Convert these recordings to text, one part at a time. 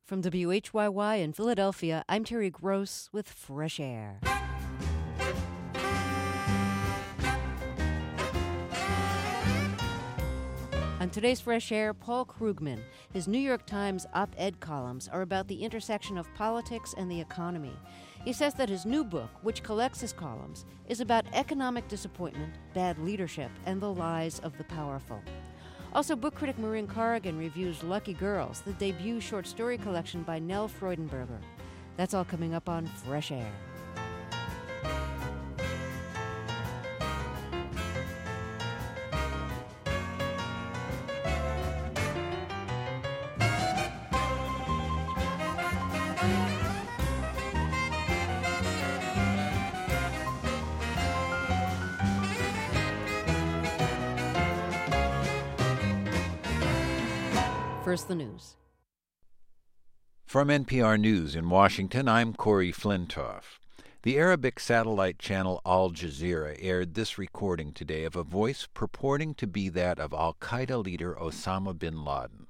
From WHYY in Philadelphia, I'm Terry Gross with Fresh Air. On today's Fresh Air, Paul Krugman. His New York Times op-ed columns are about the intersection of politics and the economy. He says that his new book, which collects his columns, is about economic disappointment, bad leadership, and the lies of the powerful. Also, book critic Maureen Corrigan reviews Lucky Girls, the debut short story collection by Nell Freudenberger. That's all coming up on Fresh Air. First, the news. From NPR News in Washington, I'm Corey Flintoff. The Arabic satellite channel Al Jazeera aired this recording today of a voice purporting to be that of al-Qaeda leader Osama bin Laden.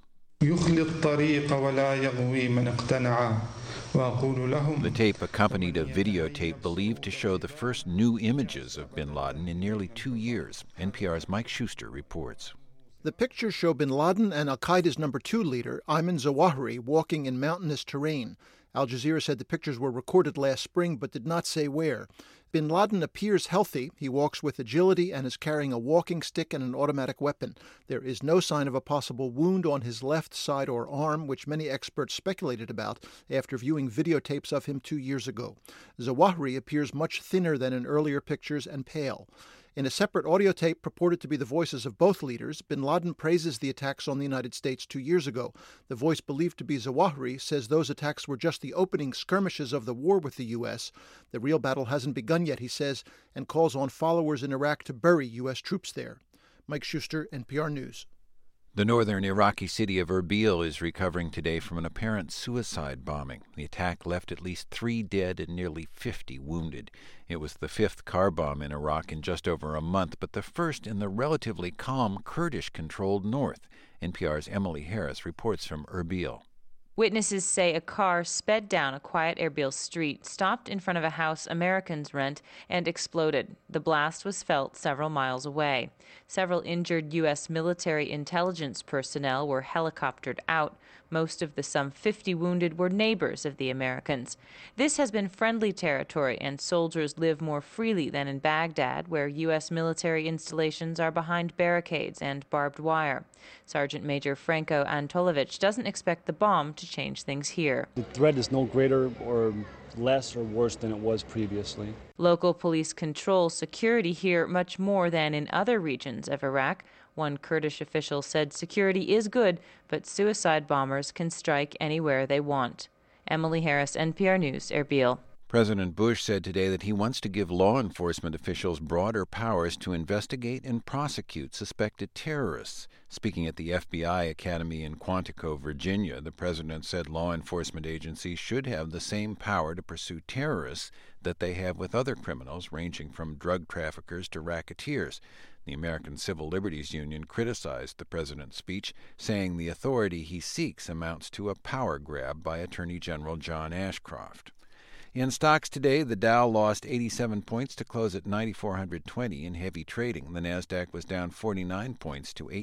The tape accompanied a videotape believed to show the first new images of bin Laden in nearly 2 years. NPR's Mike Schuster reports. The pictures show bin Laden and al-Qaeda's number 2 leader, Ayman Zawahiri, walking in mountainous terrain. Al Jazeera said the pictures were recorded last spring but did not say where. Bin Laden appears healthy. He walks with agility and is carrying a walking stick and an automatic weapon. There is no sign of a possible wound on his left side or arm, which many experts speculated about after viewing videotapes of him 2 years ago. Zawahiri appears much thinner than in earlier pictures and pale. In a separate audio tape purported to be the voices of both leaders, bin Laden praises the attacks on the United States 2 years ago. The voice believed to be Zawahiri says those attacks were just the opening skirmishes of the war with the U.S. The real battle hasn't begun yet, he says, and calls on followers in Iraq to bury U.S. troops there. Mike Schuster, NPR News. The northern Iraqi city of Erbil is recovering today from an apparent suicide bombing. The attack left at least 3 dead and nearly 50 wounded. It was the 5th car bomb in Iraq in just over a month, but the first in the relatively calm Kurdish-controlled north. NPR's Emily Harris reports from Erbil. Witnesses say a car sped down a quiet Erbil street, stopped in front of a house Americans rent, and exploded. The blast was felt several miles away. Several injured U.S. military intelligence personnel were helicoptered out. Most of the some 50 wounded were neighbors of the Americans. This has been friendly territory, and soldiers live more freely than in Baghdad, where U.S. military installations are behind barricades and barbed wire. Sergeant Major Franco Antolovich doesn't expect the bomb to change things here. The threat is no greater or less or worse than it was previously. Local police control security here much more than in other regions of Iraq. One Kurdish official said security is good, but suicide bombers can strike anywhere they want. Emily Harris, NPR News, Erbil. President Bush said today that he wants to give law enforcement officials broader powers to investigate and prosecute suspected terrorists. Speaking at the FBI Academy in Quantico, Virginia, the president said law enforcement agencies should have the same power to pursue terrorists that they have with other criminals, ranging from drug traffickers to racketeers. The American Civil Liberties Union criticized the president's speech, saying the authority he seeks amounts to a power grab by Attorney General John Ashcroft. In stocks today, the Dow lost 87 points to close at 9,420 in heavy trading. The Nasdaq was down 49 points to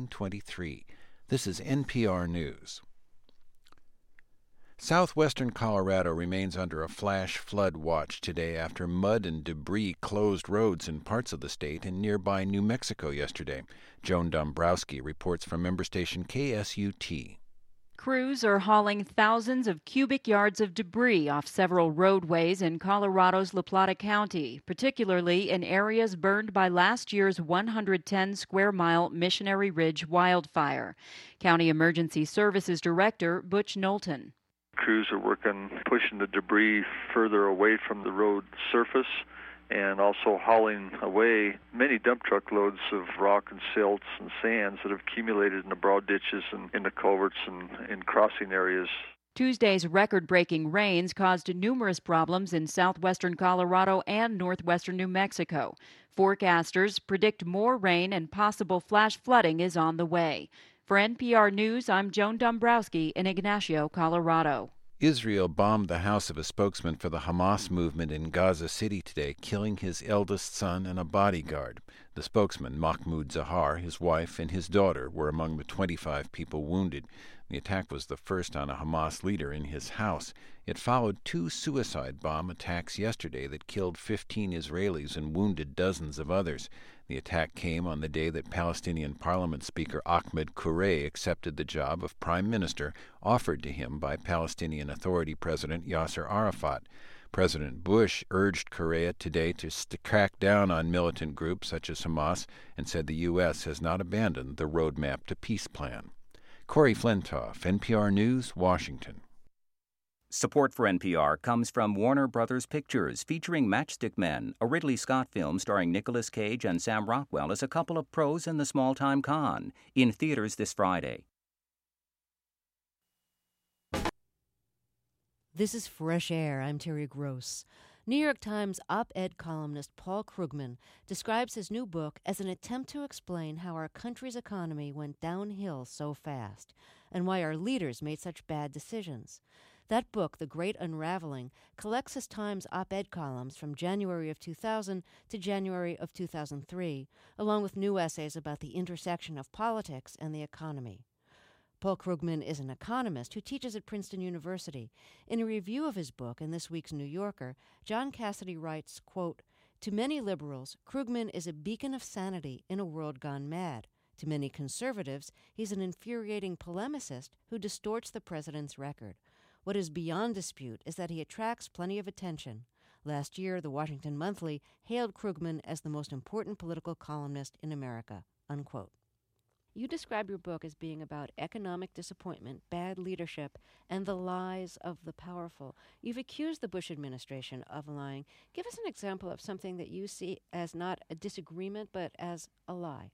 1823. This is NPR News. Southwestern Colorado remains under a flash flood watch today after mud and debris closed roads in parts of the state and nearby New Mexico yesterday. Joan Dombrowski reports from member station KSUT. Crews are hauling thousands of cubic yards of debris off several roadways in Colorado's La Plata County, particularly in areas burned by last year's 110-square-mile Missionary Ridge wildfire. County Emergency Services Director Butch Knowlton. Crews are working, pushing the debris further away from the road surface and also hauling away many dump truck loads of rock and silts and sands that have accumulated in the broad ditches and in the culverts and in crossing areas. Tuesday's record-breaking rains caused numerous problems in southwestern Colorado and northwestern New Mexico. Forecasters predict more rain and possible flash flooding is on the way. For NPR News, I'm Joan Dombrowski in Ignacio, Colorado. Israel bombed the house of a spokesman for the Hamas movement in Gaza City today, killing his eldest son and a bodyguard. The spokesman, Mahmoud Zahar, his wife, and his daughter were among the 25 people wounded. The attack was the first on a Hamas leader in his house. It followed 2 suicide bomb attacks yesterday that killed 15 Israelis and wounded dozens of others. The attack came on the day that Palestinian Parliament Speaker Ahmed Kurey accepted the job of prime minister offered to him by Palestinian Authority President Yasser Arafat. President Bush urged Kurey today to crack down on militant groups such as Hamas and said the U.S. has not abandoned the roadmap to peace plan. Corey Flintoff, NPR News, Washington. Support for NPR comes from Warner Brothers Pictures, featuring Matchstick Men, a Ridley Scott film starring Nicolas Cage and Sam Rockwell as a couple of pros in the small-time con, in theaters this Friday. This is Fresh Air. I'm Terry Gross. New York Times op-ed columnist Paul Krugman describes his new book as an attempt to explain how our country's economy went downhill so fast and why our leaders made such bad decisions. That book, The Great Unraveling, collects his Times op-ed columns from January of 2000 to January of 2003, along with new essays about the intersection of politics and the economy. Paul Krugman is an economist who teaches at Princeton University. In a review of his book in this week's New Yorker, John Cassidy writes, quote, "To many liberals, Krugman is a beacon of sanity in a world gone mad. To many conservatives, he's an infuriating polemicist who distorts the president's record. What is beyond dispute is that he attracts plenty of attention. Last year, the Washington Monthly hailed Krugman as the most important political columnist in America," unquote. You describe your book as being about economic disappointment, bad leadership, and the lies of the powerful. You've accused the Bush administration of lying. Give us an example of something that you see as not a disagreement, but as a lie.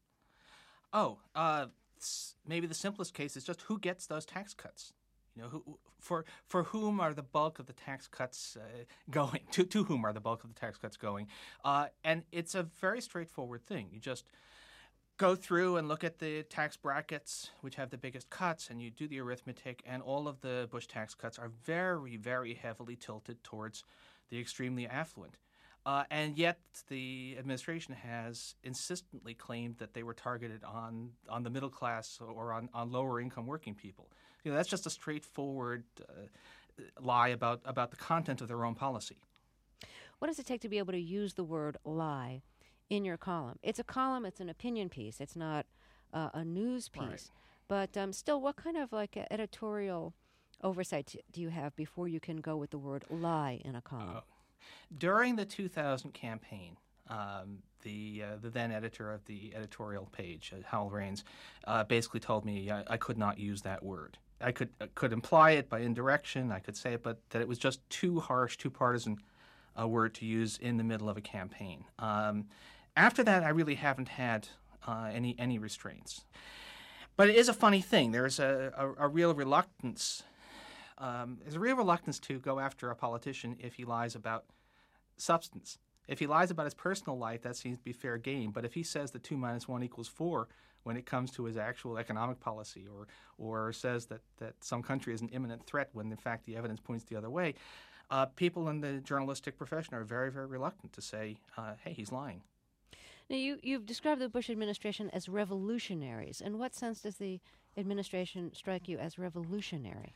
Maybe the simplest case is just who gets those tax cuts. You know, for whom are the bulk of the tax cuts going? To whom are the bulk of the tax cuts going? And it's a very straightforward thing. You just go through and look at the tax brackets which have the biggest cuts, and you do the arithmetic, and all of the Bush tax cuts are very, very heavily tilted towards the extremely affluent. And yet the administration has insistently claimed that they were targeted on the middle class or on lower income working people. You know, that's just a straightforward lie about the content of their own policy. What does it take to be able to use the word lie in your column? It's a column, it's an opinion piece, it's not a news piece. Right. But still, what kind of editorial oversight do you have before you can go with the word lie in a column? During the 2000 campaign, the then editor of the editorial page, Howell Raines, basically told me I could not use that word. I could imply it by indirection, I could say it, but that it was just too harsh, too partisan a word to use in the middle of a campaign. After that, I really haven't had any restraints. But it is a funny thing. There's a real reluctance. There's a real reluctance to go after a politician if he lies about substance. If he lies about his personal life, that seems to be fair game. But if he says that 2 minus 1 equals 4 when it comes to his actual economic policy, or says that some country is an imminent threat when in fact the evidence points the other way, people in the journalistic profession are very, very reluctant to say, hey, he's lying. Now, you've described the Bush administration as revolutionaries. In what sense does the administration strike you as revolutionary?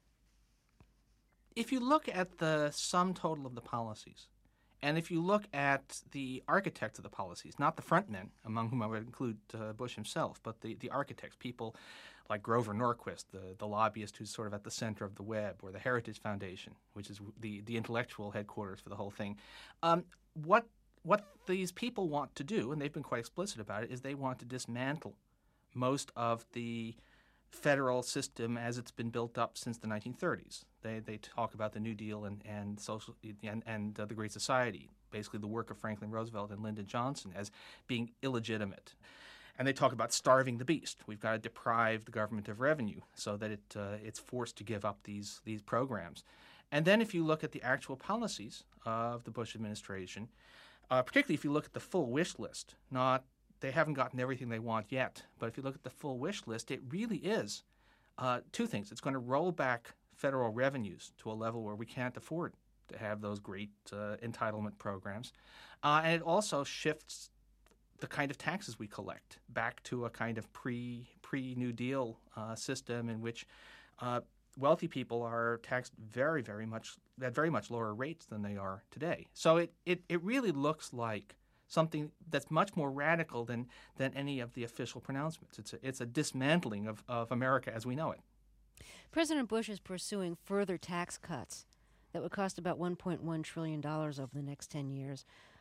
If you look at the sum total of the policies, and if you look at the architects of the policies, not the front men, among whom I would include Bush himself, but the architects, people like Grover Norquist, the lobbyist who's sort of at the center of the web, or the Heritage Foundation, which is the intellectual headquarters for the whole thing. What these people want to do, and they've been quite explicit about it, is they want to dismantle most of the federal system as it's been built up since the 1930s. They talk about the New Deal and the Great Society, basically the work of Franklin Roosevelt and Lyndon Johnson, as being illegitimate. And they talk about starving the beast. We've got to deprive the government of revenue so that it's forced to give up these programs. And then if you look at the actual policies of the Bush administration, particularly if you look at the full wish list, not they haven't gotten everything they want yet. But if you look at the full wish list, it really is two things. It's going to roll back federal revenues to a level where we can't afford to have those great entitlement programs. And it also shifts the kind of taxes we collect back to a kind of pre-New Deal system in which wealthy people are taxed very, very much at very much lower rates than they are today. So it really looks like something that's much more radical than any of the official pronouncements. It's a dismantling of America as we know it. President Bush is pursuing further tax cuts that would cost about $1.1 trillion over the next 10 years.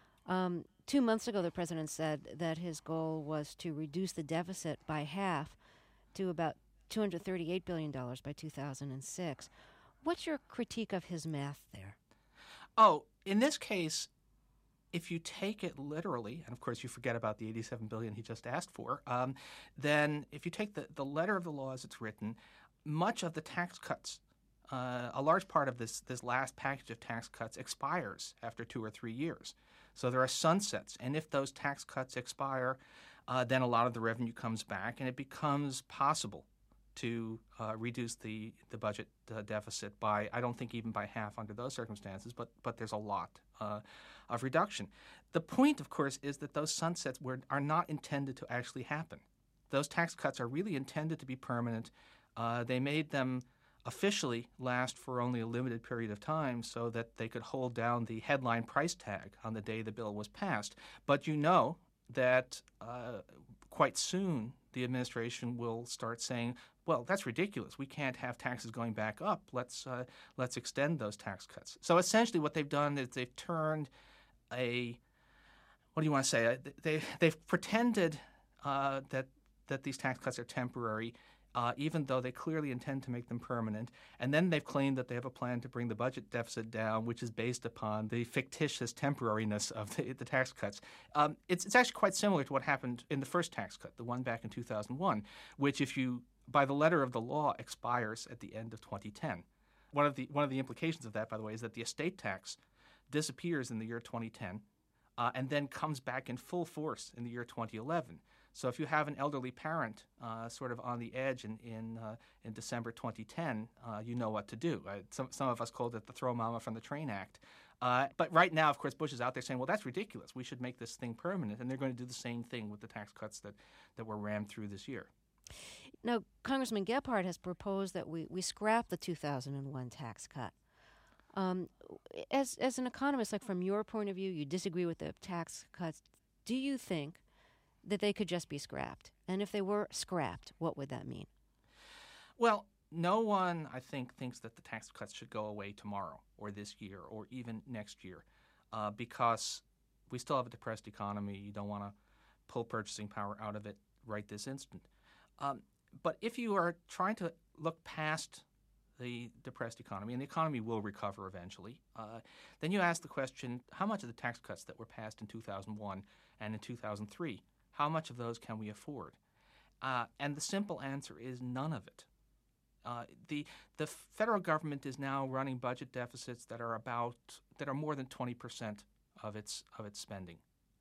2 months ago, the president said that his goal was to reduce the deficit by half to about $238 billion by 2006. What's your critique of his math there? Oh, in this case, if you take it literally, and of course you forget about the $87 billion he just asked for, then if you take the letter of the law as it's written, much of the tax cuts, a large part of this last package of tax cuts expires after 2 or 3 years. So there are sunsets, and if those tax cuts expire, then a lot of the revenue comes back, and it becomes possible to reduce the budget deficit by, I don't think even by half under those circumstances, but there's a lot of reduction. The point, of course, is that those sunsets are not intended to actually happen. Those tax cuts are really intended to be permanent. They made them officially last for only a limited period of time so that they could hold down the headline price tag on the day the bill was passed. But you know that quite soon the administration will start saying, well, that's ridiculous. We can't have taxes going back up. Let's extend those tax cuts. So essentially what they've done is they've turned what do you want to say? They've pretended that these tax cuts are temporary, even though they clearly intend to make them permanent. And then they've claimed that they have a plan to bring the budget deficit down, which is based upon the fictitious temporariness of the tax cuts. It's actually quite similar to what happened in the first tax cut, the one back in 2001, which by the letter of the law, expires at the end of 2010. One of the implications of that, by the way, is that the estate tax disappears in the year 2010 and then comes back in full force in the year 2011. So if you have an elderly parent sort of on the edge in December 2010, you know what to do. Some of us called it the Throw Mama from the Train Act. But right now, of course, Bush is out there saying, well, that's ridiculous. We should make this thing permanent. And they're going to do the same thing with the tax cuts that were rammed through this year. Now, Congressman Gephardt has proposed that we scrap the 2001 tax cut. As an economist, like from your point of view, you disagree with the tax cuts. Do you think that they could just be scrapped? And if they were scrapped, what would that mean? Well, no one, I think, thinks that the tax cuts should go away tomorrow or this year or even next year because we still have a depressed economy. You don't want to pull purchasing power out of it right this instant. But if you are trying to look past the depressed economy, and the economy will recover eventually, then you ask the question, how much of the tax cuts that were passed in 2001 and in 2003, how much of those can we afford? And the simple answer is none of it. The federal government is now running budget deficits that are more than 20% of its spending.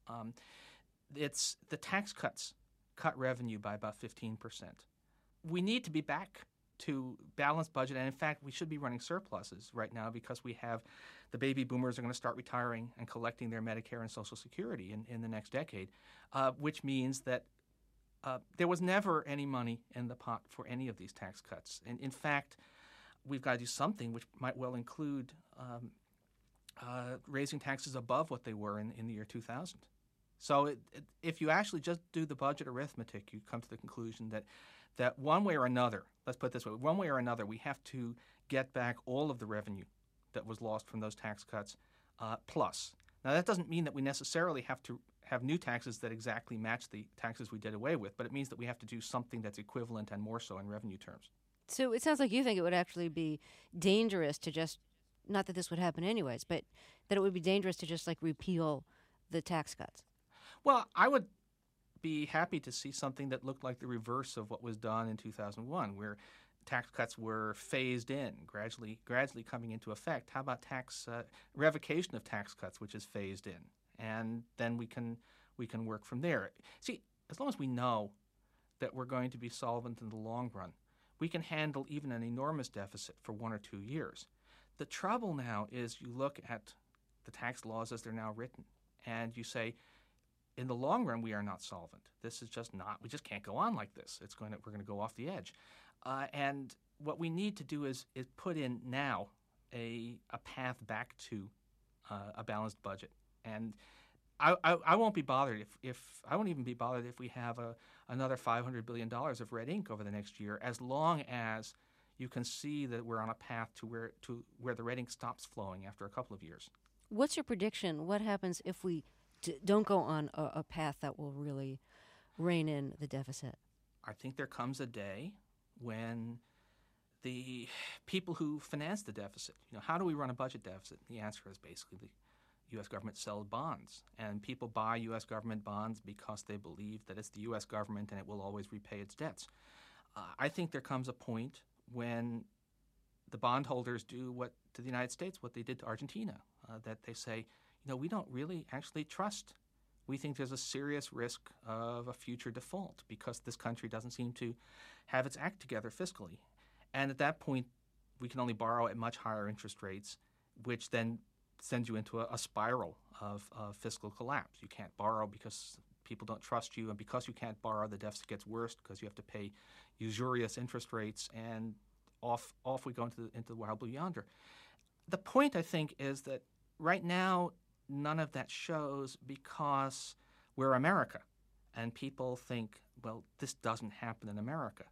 The tax cuts cut revenue by about 15%. We need to be back to balanced budget, and in fact, we should be running surpluses right now because we have the baby boomers are going to start retiring and collecting their Medicare and Social Security in the next decade, which means that there was never any money in the pot for any of these tax cuts. And in fact, we've got to do something which might well include raising taxes above what they were in the year 2000. So if you actually just do the budget arithmetic, you come to the conclusion that one way or another, let's put it this way, one way or another, we have to get back all of the revenue that was lost from those tax cuts plus. Now, that doesn't mean that we necessarily have to have new taxes that exactly match the taxes we did away with, but it means that we have to do something that's equivalent and more so in revenue terms. So it sounds like you think it would actually be dangerous to just, not that this would happen anyways, but that it would be dangerous to just like repeal the tax cuts. Well, I would be happy to see something that looked like the reverse of what was done in 2001, where tax cuts were phased in, gradually coming into effect. How about revocation of tax cuts, which is phased in? And then we can we can work from there. See, as long as we know that we're going to be solvent in the long run, we can handle even an enormous deficit for 1 or 2 years. The trouble now is you look at the tax laws as they're now written, and you say, in the long run, we are not solvent. This is just not, we just can't go on like this. We're going to go off the edge. And what we need to do is put in now a path back to a balanced budget. And I won't be bothered I won't even be bothered if we have another $500 billion of red ink over the next year, as long as you can see that we're on a path to where the red ink stops flowing after a couple of years. What's your prediction? What happens if we don't go on a path that will really rein in the deficit? I think there comes a day when the people who finance the deficit, how do we run a budget deficit? The answer is basically the U.S. government sells bonds, and people buy U.S. government bonds because they believe that it's the U.S. government and it will always repay its debts. I think there comes a point when the bondholders do to the United States what they did to Argentina, that they say, we don't really actually trust. We think there's a serious risk of a future default because this country doesn't seem to have its act together fiscally. And at that point, we can only borrow at much higher interest rates, which then sends you into a spiral of fiscal collapse. You can't borrow because people don't trust you, and because you can't borrow, the deficit gets worse because you have to pay usurious interest rates, and off we go into the wild blue yonder. The point, I think, is that right now, none of that shows because we're America, and people think, well, this doesn't happen in America.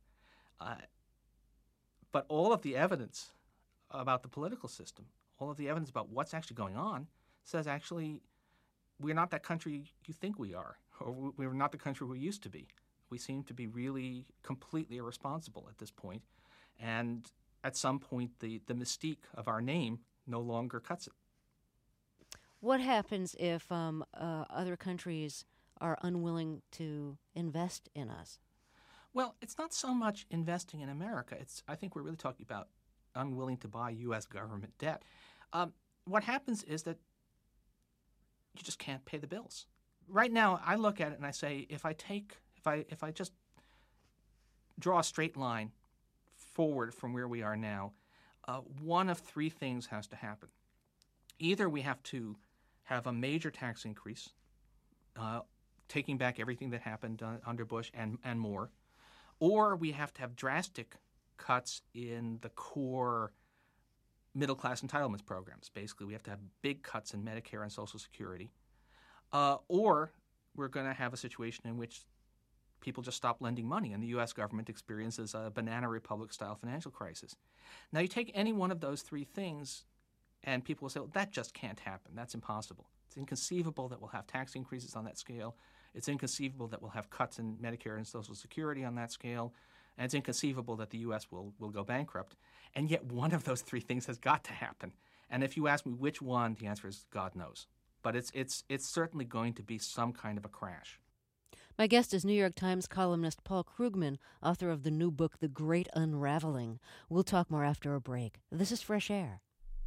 But all of the evidence about the political system, all of the evidence about what's actually going on, says actually we're not that country you think we are, or we're not the country we used to be. We seem to be really completely irresponsible at this point, and at some point the mystique of our name no longer cuts it. What happens if other countries are unwilling to invest in us? Well, it's not so much investing in America. I think we're really talking about unwilling to buy U.S. government debt. What happens is that you just can't pay the bills. Right now, I look at it and I say, if I just draw a straight line forward from where we are now, one of three things has to happen. Either we have to have a major tax increase, taking back everything that happened under Bush and more, or we have to have drastic cuts in the core middle-class entitlements programs. Basically, we have to have big cuts in Medicare and Social Security, or we're going to have a situation in which people just stop lending money and the U.S. government experiences a banana republic-style financial crisis. Now, you take any one of those three things, and people will say, well, that just can't happen. That's impossible. It's inconceivable that we'll have tax increases on that scale. It's inconceivable that we'll have cuts in Medicare and Social Security on that scale. And it's inconceivable that the U.S. will go bankrupt. And yet one of those three things has got to happen. And if you ask me which one, the answer is God knows. But it's certainly going to be some kind of a crash. My guest is New York Times columnist Paul Krugman, author of the new book, The Great Unraveling. We'll talk more after a break. This is Fresh Air.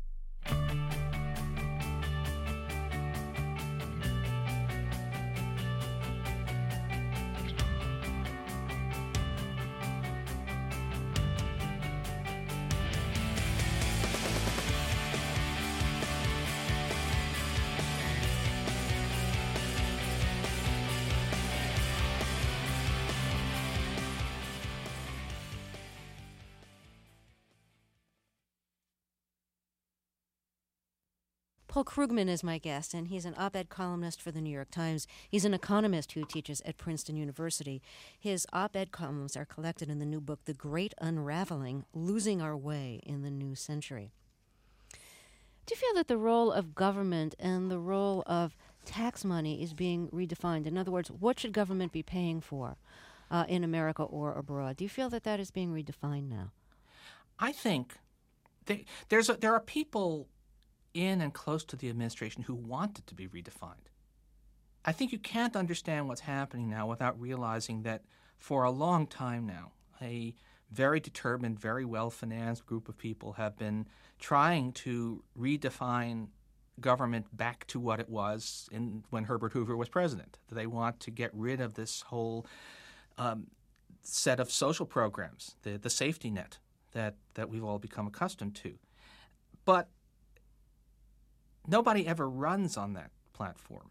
Paul Krugman is my guest, and he's an op-ed columnist for the New York Times. He's an economist who teaches at Princeton University. His op-ed columns are collected in the new book, The Great Unraveling, Losing Our Way in the New Century. Do you feel that the role of government and the role of tax money is being redefined? In other words, what should government be paying for in America or abroad? Do you feel that that is being redefined now? I think there are people in and close to the administration who want it to be redefined. I think you can't understand what's happening now without realizing that for a long time now, a very determined, very well-financed group of people have been trying to redefine government back to what it was when Herbert Hoover was president. They want to get rid of this whole set of social programs, the safety net that we've all become accustomed to. But nobody ever runs on that platform.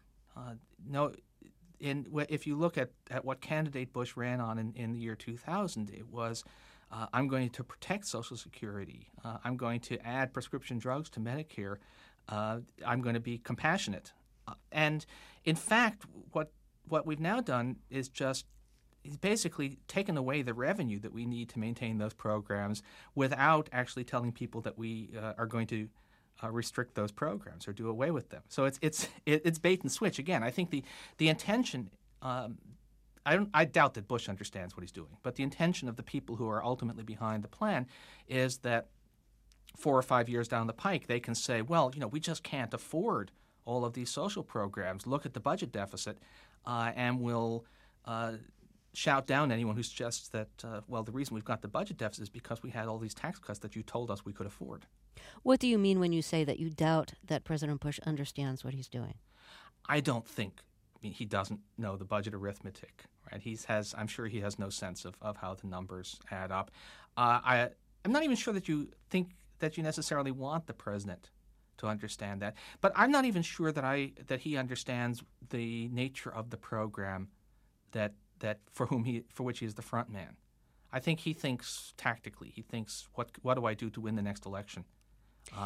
If you look at what candidate Bush ran on in the year 2000, it was, I'm going to protect Social Security. I'm going to add prescription drugs to Medicare. I'm going to be compassionate. And in fact, what we've now done is just basically taken away the revenue that we need to maintain those programs without actually telling people that we are going to restrict those programs or do away with them. So it's bait and switch. Again, I think the intention, I doubt that Bush understands what he's doing, but the intention of the people who are ultimately behind the plan is that 4 or 5 years down the pike, they can say, well, we just can't afford all of these social programs. Look at the budget deficit, and we'll shout down anyone who suggests that, the reason we've got the budget deficit is because we had all these tax cuts that you told us we could afford. What do you mean when you say that you doubt that President Bush understands what he's doing? I don't think he doesn't know the budget arithmetic. Right? I'm sure he has no sense of how the numbers add up. I'm not even sure that you think that you necessarily want the president to understand that. But I'm not even sure that he understands the nature of the program that for which he is the front man. I think he thinks tactically. He thinks, what do I do to win the next election? But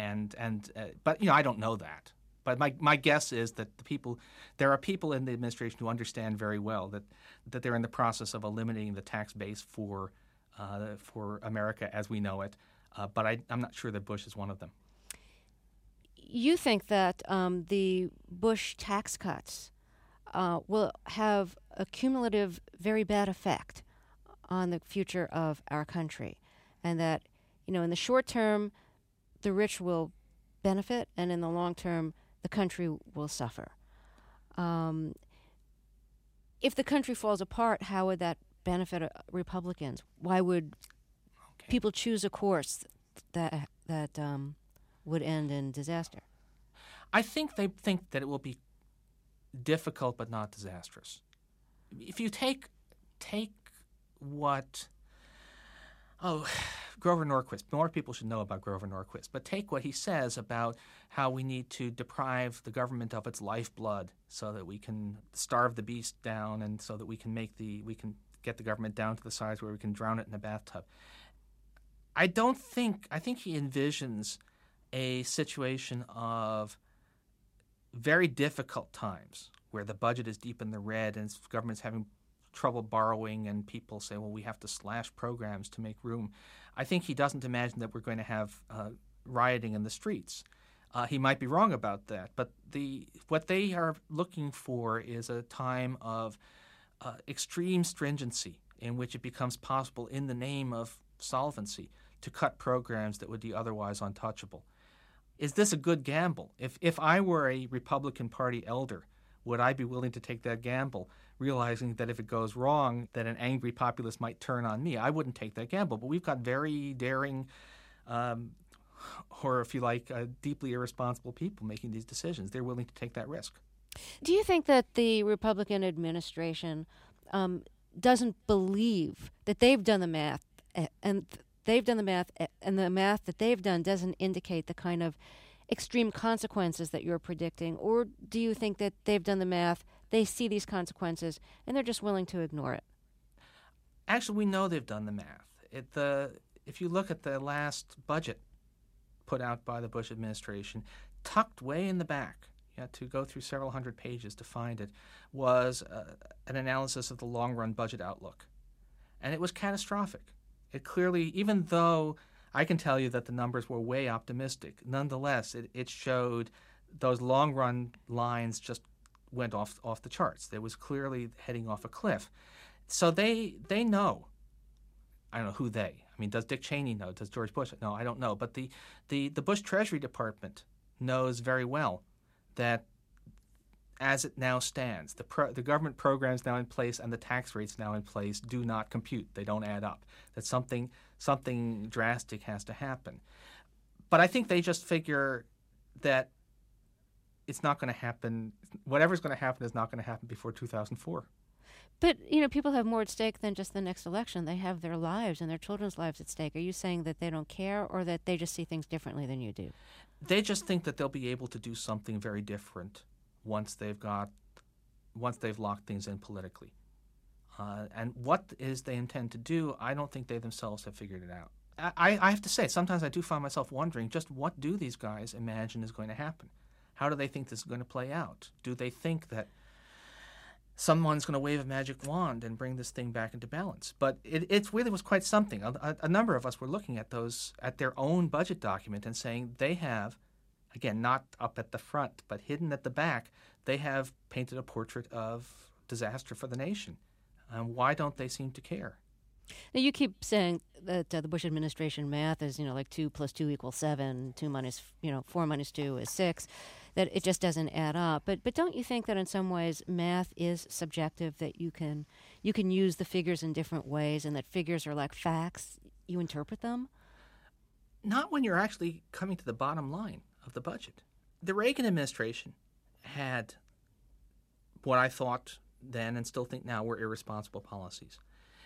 I don't know that. But my guess is that there are people in the administration who understand very well that they're in the process of eliminating the tax base for America as we know it. But I'm not sure that Bush is one of them. You think that the Bush tax cuts will have a cumulative, very bad effect on the future of our country, and that in the short term, the rich will benefit, and in the long term, the country will suffer. If the country falls apart, how would that benefit Republicans? Why would people choose a course that would end in disaster? I think they think that it will be difficult but not disastrous. If you take what Grover Norquist, more people should know about Grover Norquist, but take what he says about how we need to deprive the government of its lifeblood so that we can starve the beast down and so that we can get the government down to the size where we can drown it in a bathtub. I think he envisions a situation of very difficult times where the budget is deep in the red and the government's having trouble borrowing and people say, well, we have to slash programs to make room. I think he doesn't imagine that we're going to have rioting in the streets. He might be wrong about that, but what they are looking for is a time of extreme stringency in which it becomes possible in the name of solvency to cut programs that would be otherwise untouchable. Is this a good gamble? If I were a Republican Party elder, would I be willing to take that gamble, realizing that if it goes wrong, that an angry populace might turn on me? I wouldn't take that gamble. But we've got very daring, or if you like, deeply irresponsible people making these decisions. They're willing to take that risk. Do you think that the Republican administration doesn't believe that they've done the math, and the math that they've done doesn't indicate the kind of extreme consequences that you're predicting? Or do you think that they've done the math, they see these consequences, and they're just willing to ignore it? Actually, we know they've done the math. If you look at the last budget put out by the Bush administration, tucked way in the back, you had to go through several hundred pages to find it, was an analysis of the long-run budget outlook. And it was catastrophic. It clearly, even though I can tell you that the numbers were way optimistic, nonetheless, it showed those long-run lines just went off the charts. It was clearly heading off a cliff. So they know. I don't know who they. I mean, does Dick Cheney know? Does George Bush? No, I don't know. But the Bush Treasury Department knows very well that as it now stands, the government programs now in place and the tax rates now in place do not compute. They don't add up. That something drastic has to happen. But I think they just figure that it's not going to happen. Whatever's going to happen is not going to happen before 2004. But, people have more at stake than just the next election. They have their lives and their children's lives at stake. Are you saying that they don't care or that they just see things differently than you do? They just think that they'll be able to do something very different once they've locked things in politically. And what is they intend to do, I don't think they themselves have figured it out. I have to say, sometimes I do find myself wondering just what do these guys imagine is going to happen? How do they think this is going to play out? Do they think that someone's going to wave a magic wand and bring this thing back into balance? But it really was quite something. A number of us were looking at their own budget document and saying they have, again, not up at the front, but hidden at the back, they have painted a portrait of disaster for the nation. Why don't they seem to care? Now, you keep saying that the Bush administration math is, like 2 + 2 = 7, 2 minus, 4 minus 2 is 6, that it just doesn't add up. But don't you think that in some ways math is subjective, that you can use the figures in different ways and that figures are like facts? You interpret them? Not when you're actually coming to the bottom line of the budget. The Reagan administration had what I thought then and still think now were irresponsible policies.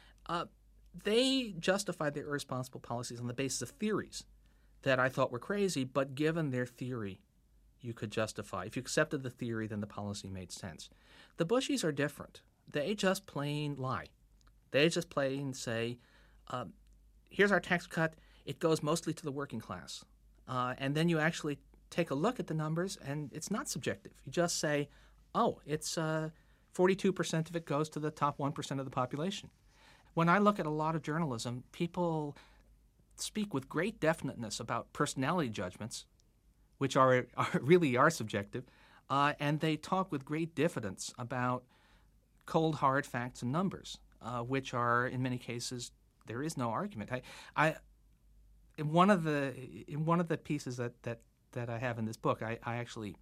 They justified their irresponsible policies on the basis of theories that I thought were crazy, but given their theory, you could justify. If you accepted the theory, then the policy made sense. The Bushies are different. They just plain lie. They just plain say, here's our tax cut. It goes mostly to the working class. And then you actually take a look at the numbers, and it's not subjective. You just say, it's 42% of it goes to the top 1% of the population. When I look at a lot of journalism, people speak with great definiteness about personality judgments, which really are subjective, and they talk with great diffidence about cold, hard facts and numbers, which are, in many cases, there is no argument. In one of the pieces that I have in this book, I actually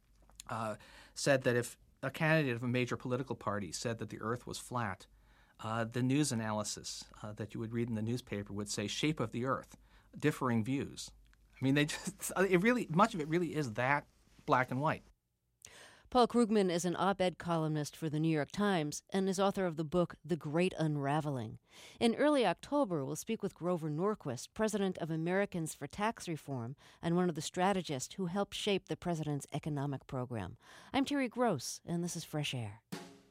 said that if a candidate of a major political party said that the Earth was flat, the news analysis that you would read in the newspaper would say shape of the Earth, differing views. I mean, much of it really is that black and white. Paul Krugman is an op-ed columnist for the New York Times and is author of the book The Great Unraveling. In early October, we'll speak with Grover Norquist, president of Americans for Tax Reform and one of the strategists who helped shape the president's economic program. I'm Terry Gross, and this is Fresh Air.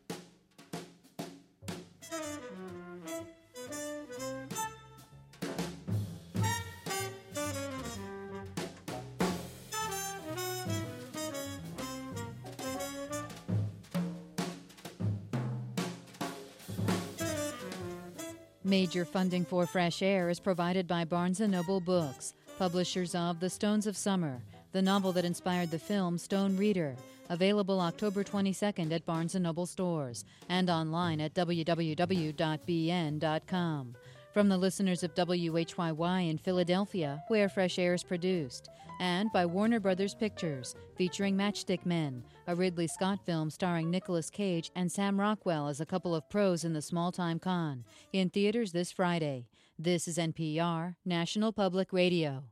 Major funding for Fresh Air is provided by Barnes & Noble Books, publishers of The Stones of Summer, the novel that inspired the film Stone Reader, available October 22nd at Barnes & Noble stores and online at www.bn.com. From the listeners of WHYY in Philadelphia, where Fresh Air is produced, and by Warner Brothers Pictures, featuring Matchstick Men, a Ridley Scott film starring Nicolas Cage and Sam Rockwell as a couple of pros in the small-time con, in theaters this Friday. This is NPR, National Public Radio.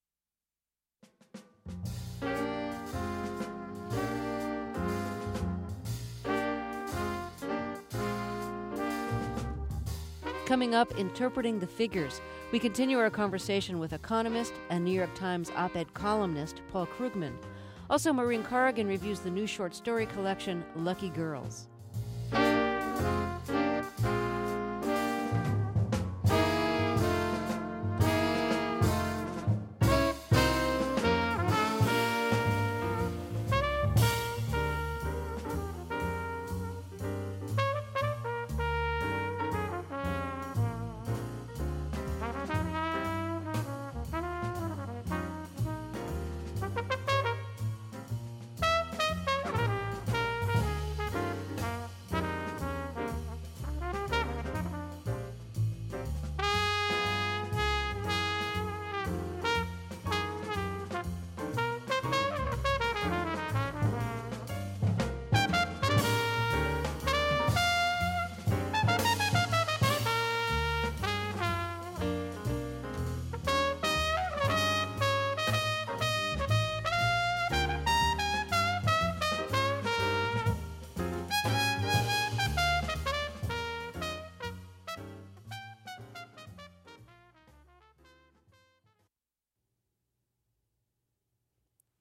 Coming up, Interpreting the Figures, we continue our conversation with economist and New York Times op-ed columnist Paul Krugman. Also, Maureen Corrigan reviews the new short story collection Lucky Girls.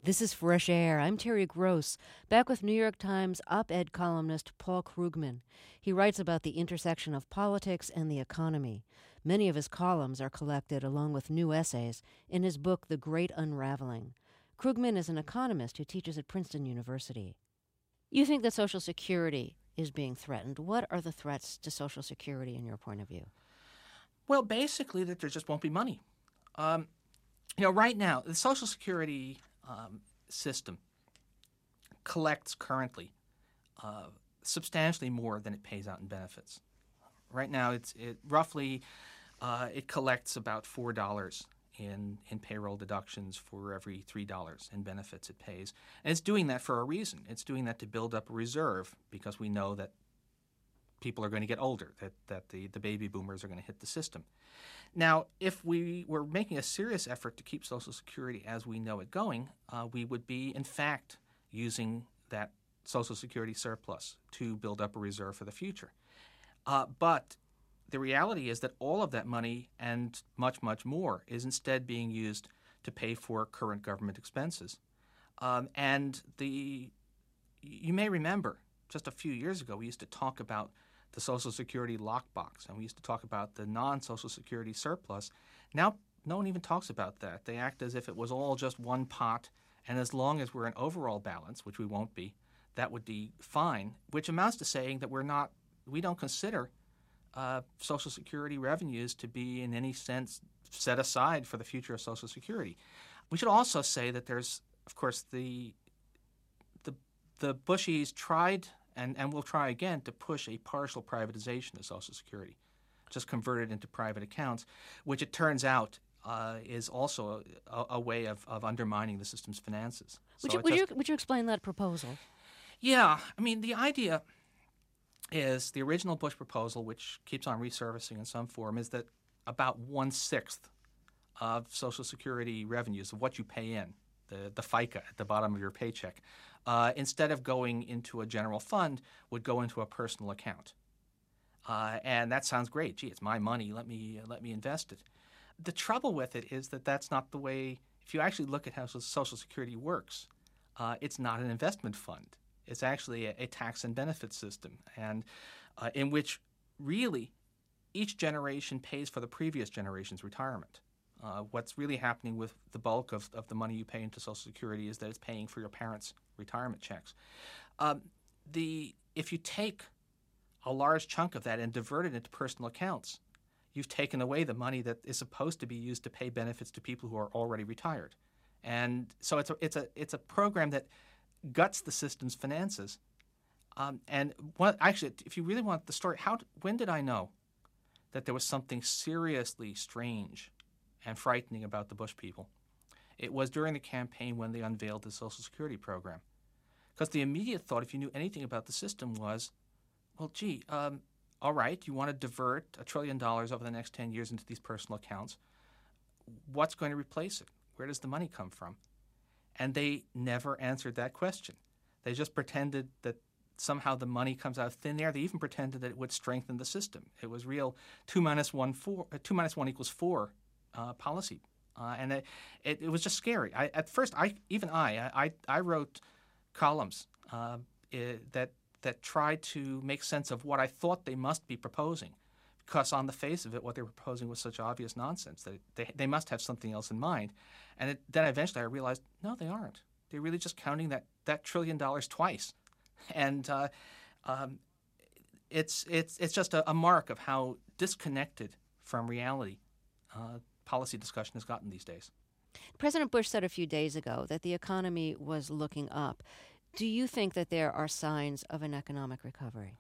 This is Fresh Air. I'm Terry Gross, back with New York Times op-ed columnist Paul Krugman. He writes about the intersection of politics and the economy. Many of his columns are collected, along with new essays, in his book The Great Unraveling. Krugman is an economist who teaches at Princeton University. You think that Social Security is being threatened. What are the threats to Social Security in your point of view? Well, basically that there just won't be money. Right now, the Social Security system collects currently substantially more than it pays out in benefits. Right now, it collects about $4 in payroll deductions for every $3 in benefits it pays, and it's doing that for a reason. It's doing that to build up a reserve because we know that people are going to get older, that the baby boomers are going to hit the system. Now, if we were making a serious effort to keep Social Security as we know it going, we would be, in fact, using that Social Security surplus to build up a reserve for the future. But the reality is that all of that money and much, much more is instead being used to pay for current government expenses. You may remember just a few years ago we used to talk about the Social Security lockbox, and we used to talk about the non-Social Security surplus. Now, no one even talks about that. They act as if it was all just one pot, and as long as we're in overall balance, which we won't be, that would be fine, which amounts to saying that we don't consider Social Security revenues to be in any sense set aside for the future of Social Security. We should also say that there's, of course, the Bushies tried and will try again to push a partial privatization of Social Security, just convert it into private accounts, which it turns out is also a way of undermining the system's finances. Would you explain that proposal? Yeah. I mean, the idea is the original Bush proposal, which keeps on resurfacing in some form, is that about 1/6 of Social Security revenues, of what you pay in, the FICA at the bottom of your paycheck, instead of going into a general fund, would go into a personal account. And that sounds great. Gee, it's my money. Let me invest it. The trouble with it is that that's not the way. If you actually look at how Social Security works, it's not an investment fund. It's actually a tax and benefit system, and in which really each generation pays for the previous generation's retirement. What's really happening with the bulk of the money you pay into Social Security is that it's paying for your parents' retirement checks. If you take a large chunk of that and divert it into personal accounts, you've taken away the money that is supposed to be used to pay benefits to people who are already retired. And so it's a program that guts the system's finances. Actually, if you really want the story, when did I know that there was something seriously strange and frightening about the Bush people? It was during the campaign when they unveiled the Social Security program. Because the immediate thought, if you knew anything about the system, was, well, gee, all right, you want to divert $1 trillion over the next 10 years into these personal accounts. What's going to replace it? Where does the money come from? And they never answered that question. They just pretended that somehow the money comes out of thin air. They even pretended that it would strengthen the system. It was real 2 minus 1 equals 4 policy. And it was just scary. At first, I wrote columns that tried to make sense of what I thought they must be proposing, because on the face of it, what they were proposing was such obvious nonsense that they must have something else in mind. And then eventually I realized, no, they aren't. They're really just counting that $1 trillion twice. And it's just a mark of how disconnected from reality policy discussion has gotten these days. President Bush said a few days ago that the economy was looking up. Do you think that there are signs of an economic recovery?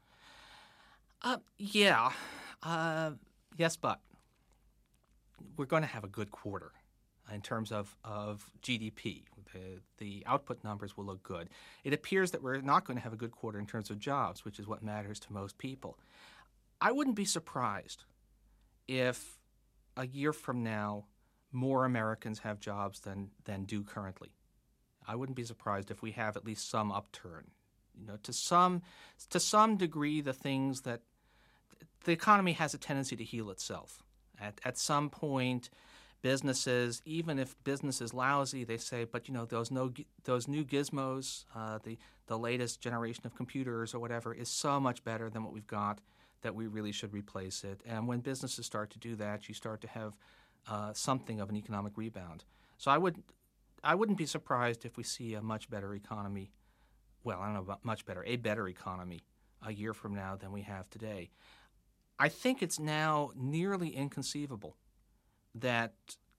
Yeah. Yes, but we're going to have a good quarter in terms of GDP. The output numbers will look good. It appears that we're not going to have a good quarter in terms of jobs, which is what matters to most people. I wouldn't be surprised if a year from now more Americans have jobs than do currently. I wouldn't be surprised if we have at least some upturn. To some degree, the things that the economy has a tendency to heal itself. At some point, businesses, even if business is lousy, they say, but those new gizmos, the latest generation of computers or whatever is so much better than what we've got that we really should replace it. And when businesses start to do that, you start to have something of an economic rebound. So I wouldn't be surprised if we see a much better economy. Well, I don't know about much better, a better economy a year from now than we have today. I think it's now nearly inconceivable that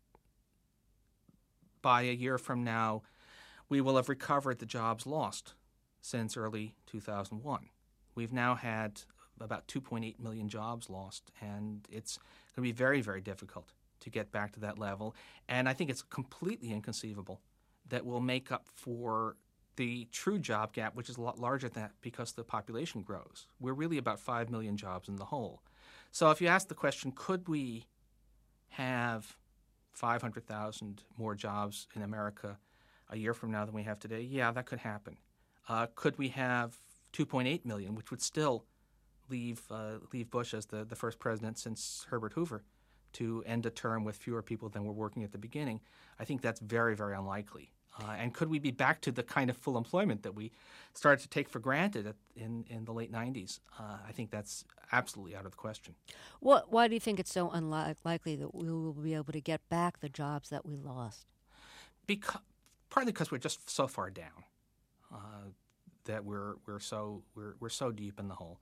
by a year from now we will have recovered the jobs lost since early 2001. We've now had about 2.8 million jobs lost, and it's going to be very, very difficult to get back to that level. And I think it's completely inconceivable that we'll make up for the true job gap, which is a lot larger than that because the population grows. We're really about 5 million jobs in the hole. So if you ask the question, could we have 500,000 more jobs in America a year from now than we have today? Yeah, that could happen. Could we have 2.8 million, which would still leave Bush as the first president since Herbert Hoover to end a term with fewer people than were working at the beginning? I think that's very, very unlikely. And could we be back to the kind of full employment that we started to take for granted in the late 90s? I think that's absolutely out of the question. Why do you think it's so unlikely that we will be able to get back the jobs that we lost? Partly because we're just so far down that we're so deep in the hole.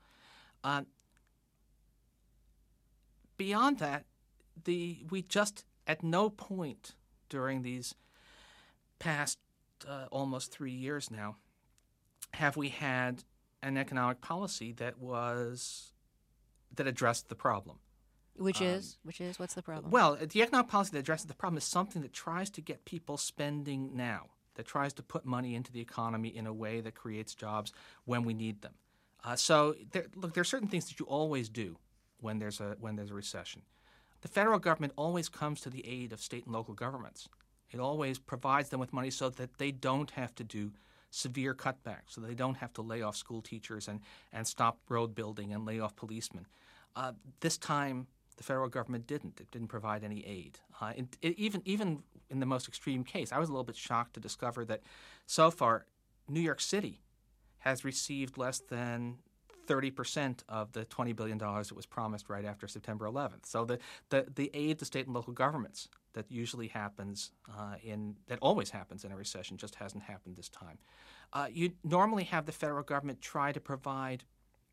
Beyond that, we just at no point during these past almost 3 years now have we had an economic policy that addressed the problem. Which is what's the problem? Well, the economic policy that addresses the problem is something that tries to get people spending now, that tries to put money into the economy in a way that creates jobs when we need them. So there are certain things that you always do when there's a recession. The federal government always comes to the aid of state and local governments. It always provides them with money so that they don't have to do severe cutbacks, so they don't have to lay off school teachers and stop road building and lay off policemen. This time, the federal government didn't. It didn't provide any aid. Even in the most extreme case, I was a little bit shocked to discover that so far, New York City has received less than 30% of the $20 billion that was promised right after September 11th. So the aid to state and local governments that usually happens that always happens in a recession just hasn't happened this time. You normally have the federal government try to provide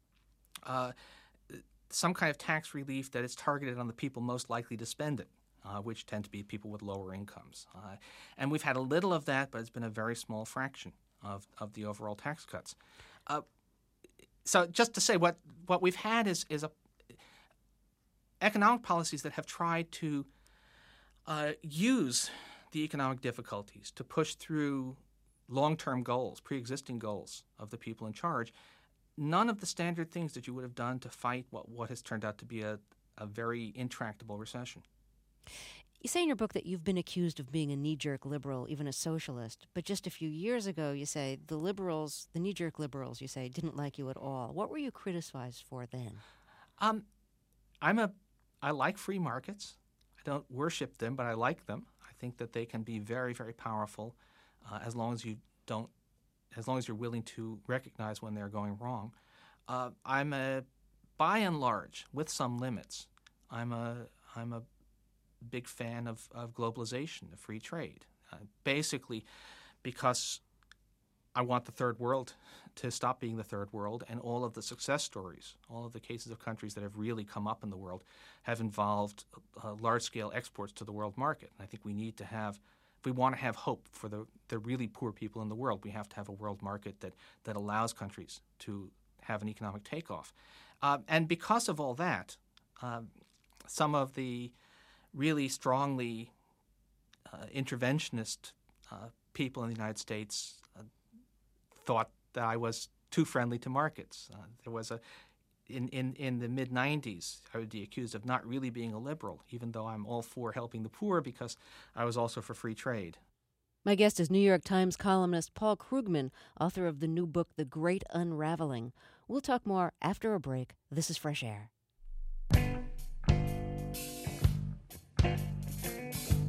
some kind of tax relief that is targeted on the people most likely to spend it, which tend to be people with lower incomes. And we've had a little of that, but it's been a very small fraction of the overall tax cuts. So just to say, what we've had is economic policies that have tried to use the economic difficulties to push through long-term goals, pre-existing goals of the people in charge. None of the standard things that you would have done to fight what has turned out to be a very intractable recession. You say in your book that you've been accused of being a knee-jerk liberal, even a socialist. But just a few years ago, you say the knee-jerk liberals, you say, didn't like you at all. What were you criticized for then? I like free markets. I don't worship them, but I like them. I think that they can be very, very powerful as long as you're willing to recognize when they're going wrong. By and large, with some limits, I'm a big fan of globalization, of free trade, basically because I want the third world to stop being the third world, and all of the success stories, all of the cases of countries that have really come up in the world have involved large-scale exports to the world market. And I think we need to have, if we want to have hope for the really poor people in the world, we have to have a world market that allows countries to have an economic takeoff. And because of all that, some of the really strongly interventionist people in the United States thought that I was too friendly to markets. There was in the mid-'90s, I would be accused of not really being a liberal, even though I'm all for helping the poor because I was also for free trade. My guest is New York Times columnist Paul Krugman, author of the new book, The Great Unraveling. We'll talk more after a break. This is Fresh Air.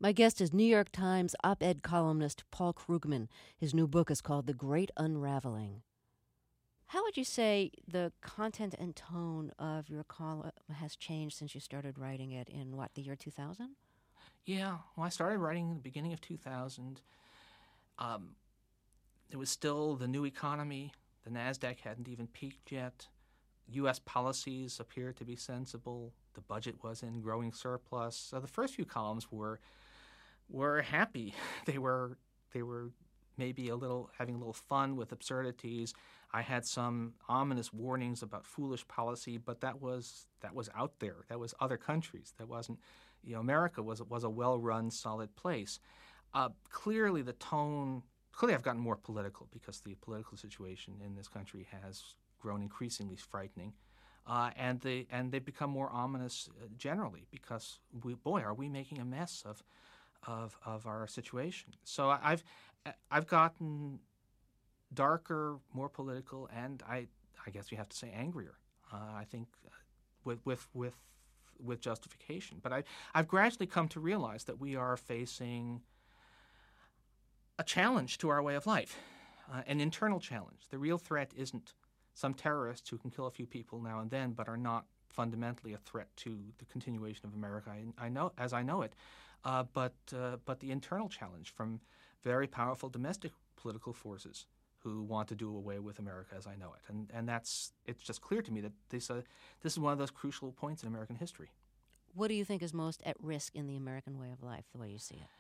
My guest is New York Times op-ed columnist Paul Krugman. His new book is called The Great Unraveling. How would you say the content and tone of your column has changed since you started writing it in, the year 2000? Yeah, well, I started writing in the beginning of 2000. It was still the new economy. The NASDAQ hadn't even peaked yet. U.S. policies appeared to be sensible. The budget was in growing surplus. So the first few columns were happy. They were maybe having a little fun with absurdities. I had some ominous warnings about foolish policy, but that was out there. That was other countries. That wasn't, America was a well-run, solid place. Clearly, the tone. Clearly, I've gotten more political because the political situation in this country has grown increasingly frightening, and they've become more ominous generally because are we making a mess of our situation? So I've gotten darker, more political, and I guess you have to say angrier. I think with justification. But I've gradually come to realize that we are facing a challenge to our way of life, an internal challenge. The real threat isn't some terrorists who can kill a few people now and then, but are not fundamentally a threat to the continuation of America I know it. But the internal challenge from very powerful domestic political forces who want to do away with America as I know it, and it's just clear to me that this is one of those crucial points in American history. What do you think is most at risk in the American way of life, the way you see it?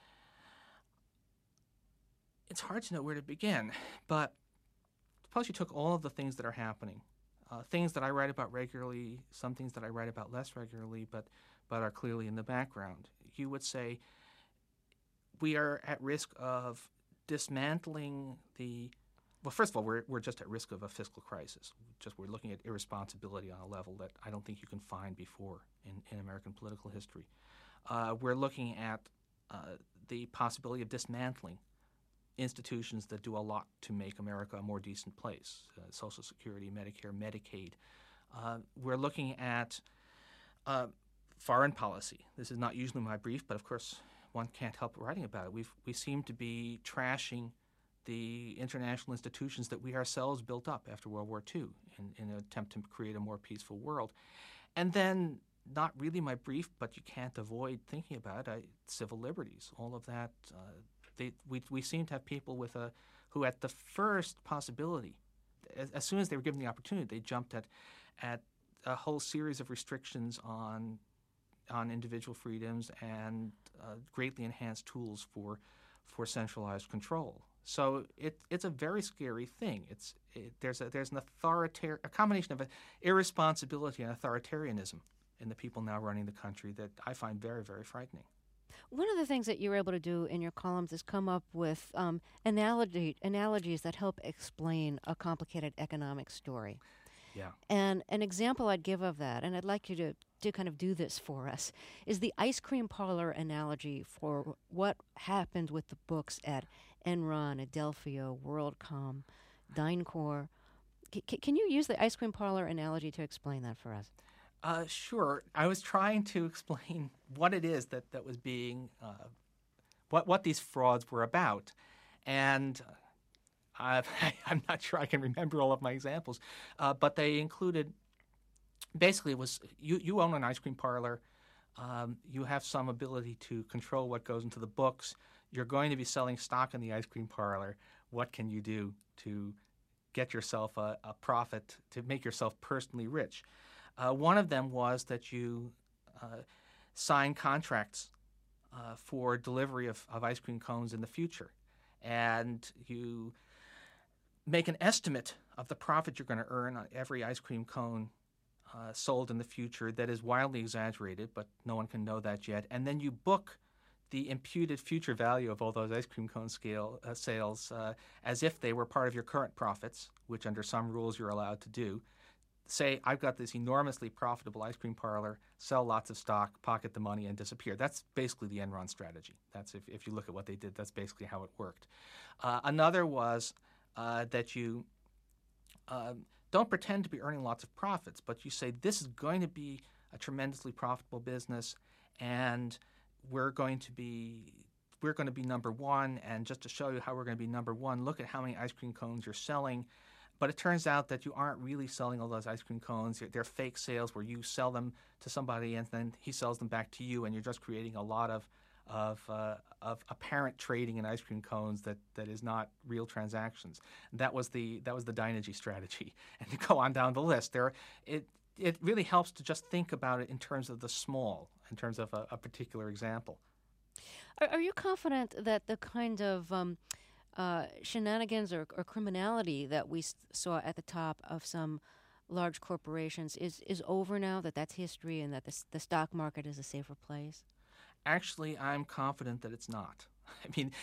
It's hard to know where to begin, but suppose you took all of the things that are happening, things that I write about regularly, some things that I write about less regularly, but are clearly in the background. You would say we are at risk of dismantling well, first of all, we're just at risk of a fiscal crisis. We're looking at irresponsibility on a level that I don't think you can find before in American political history. We're looking at the possibility of dismantling institutions that do a lot to make America a more decent place, Social Security, Medicare, Medicaid. We're looking at foreign policy. This is not usually my brief, but of course one can't help writing about it. We seem to be trashing the international institutions that we ourselves built up after World War II in an attempt to create a more peaceful world. And then, not really my brief, but you can't avoid thinking about it, civil liberties, all of that. We seem to have people who at the first possibility, as soon as they were given the opportunity, they jumped at a whole series of restrictions on individual freedoms and greatly enhanced tools for centralized control. So it's a very scary thing. There's a combination of irresponsibility and authoritarianism in the people now running the country that I find very, very frightening. One of the things that you're able to do in your columns is come up with analogies that help explain a complicated economic story. Yeah. And an example I'd give of that, and I'd like you to kind of do this for us, is the ice cream parlor analogy for what happened with the books at Enron, Adelphia, WorldCom, DynCorp. Can you use the ice cream parlor analogy to explain that for us? Sure. I was trying to explain what it is that was being, what these frauds were about. And I'm not sure I can remember all of my examples, but they included, basically it was, you own an ice cream parlor, you have some ability to control what goes into the books, you're going to be selling stock in the ice cream parlor. What can you do to get yourself a profit, to make yourself personally rich? One of them was that you sign contracts for delivery of ice cream cones in the future. And you make an estimate of the profit you're going to earn on every ice cream cone sold in the future that is wildly exaggerated, but no one can know that yet. And then you book the imputed future value of all those ice cream cone sales as if they were part of your current profits, which under some rules you're allowed to do. Say, I've got this enormously profitable ice cream parlor, sell lots of stock, pocket the money, and disappear. That's basically the Enron strategy. That's if you look at what they did, that's basically how it worked. Another was that you don't pretend to be earning lots of profits, but you say this is going to be a tremendously profitable business, and we're going to be number one, and just to show you how we're going to be number one, look at how many ice cream cones you're selling. But it turns out that you aren't really selling all those ice cream cones. They're fake sales where you sell them to somebody and then he sells them back to you, and you're just creating a lot of apparent trading in ice cream cones that is not real transactions. That was the Dynegy strategy, and to go on down the list, it really helps to just think about it in terms of the small, in terms of a particular example. Are you confident that the kind of shenanigans or criminality that we saw at the top of some large corporations is over now, that that's history, and that the stock market is a safer place? Actually, I'm confident that it's not. I mean,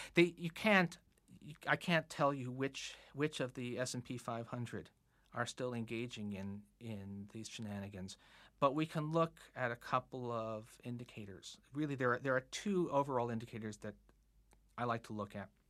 I can't tell you which of the S&P 500 are still engaging in these shenanigans, but we can look at a couple of indicators. Really, there are two overall indicators that I like to look at.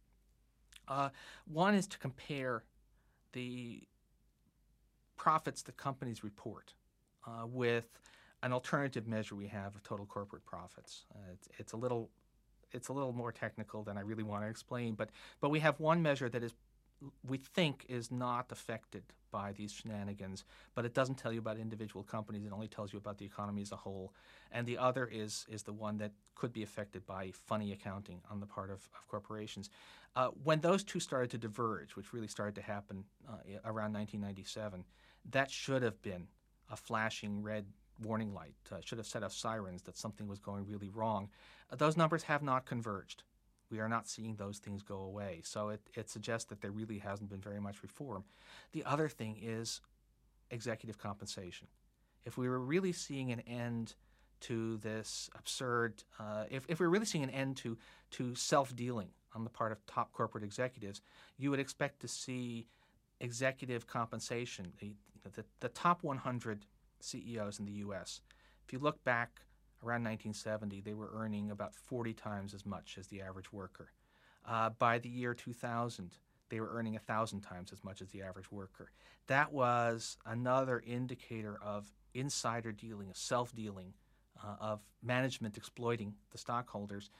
One is to compare the profits that companies report with an alternative measure we have of total corporate profits. It's a little more technical than I really want to explain, but we have one measure that we think is not affected by these shenanigans, but it doesn't tell you about individual companies. It only tells you about the economy as a whole. And the other is the one that could be affected by funny accounting on the part of corporations. When those two started to diverge, which really started to happen around 1997, that should have been a flashing red warning light, should have set off sirens that something was going really wrong. Those numbers have not converged. We are not seeing those things go away. So it suggests that there really hasn't been very much reform. The other thing is executive compensation. If we were really seeing an end to this absurd, if we're really seeing an end to self-dealing on the part of top corporate executives, you would expect to see executive compensation, the top 100 CEOs in the U.S. If you look back around 1970, they were earning about 40 times as much as the average worker. By the year 2000, they were earning 1,000 times as much as the average worker. That was another indicator of insider dealing, of self-dealing, of management exploiting the stockholders.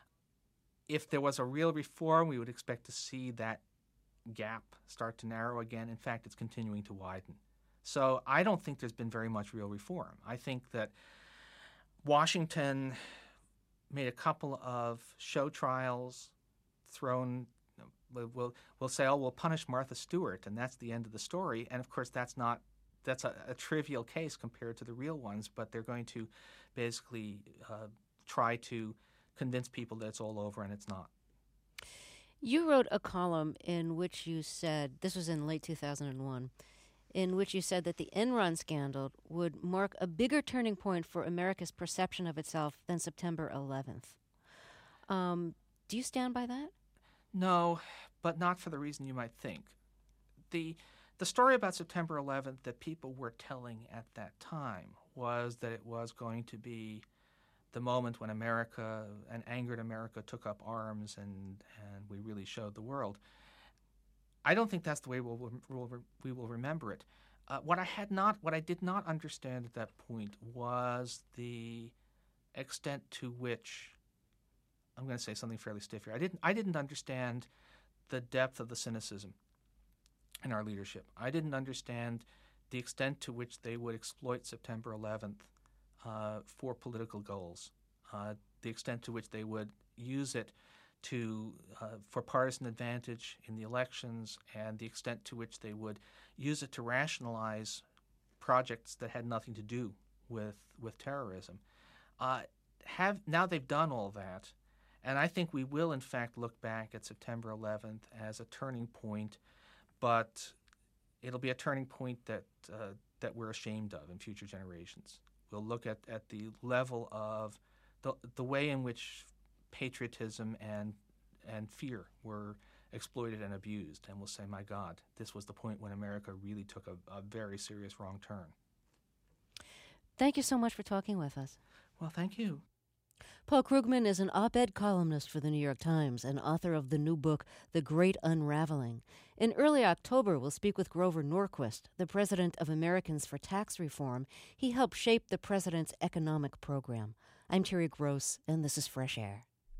If there was a real reform, we would expect to see that gap start to narrow again. In fact, it's continuing to widen. So I don't think there's been very much real reform. I think that Washington made a couple of show trials, we'll say, oh, we'll punish Martha Stewart, and that's the end of the story. And of course, that's a trivial case compared to the real ones, but they're going to basically try to convince people that it's all over, and it's not. You wrote a column in which you said, this was in late 2001, in which you said that the Enron scandal would mark a bigger turning point for America's perception of itself than September 11th. Do you stand by that? No, but not for the reason you might think. The story about September 11th that people were telling at that time was that it was going to be the moment when America, an angered America, took up arms and we really showed the world. I don't think that's the way we will remember it. What I did not understand at that point was the extent to which, I'm going to say something fairly stiff here. I didn't understand the depth of the cynicism in our leadership. I didn't understand the extent to which they would exploit September 11th for political goals, the extent to which they would use it for partisan advantage in the elections, and the extent to which they would use it to rationalize projects that had nothing to do with terrorism. Now they've done all that, and I think we will in fact look back at September 11th as a turning point, but it'll be a turning point that we're ashamed of in future generations. We'll look at the level of the way in which patriotism and fear were exploited and abused, and we'll say, my God, this was the point when America really took a very serious wrong turn. Thank you so much for talking with us. Well, thank you. Paul Krugman is an op-ed columnist for the New York Times and author of the new book, The Great Unraveling. In early October, we'll speak with Grover Norquist, the president of Americans for Tax Reform. He helped shape the president's economic program. I'm Terry Gross, and this is Fresh Air.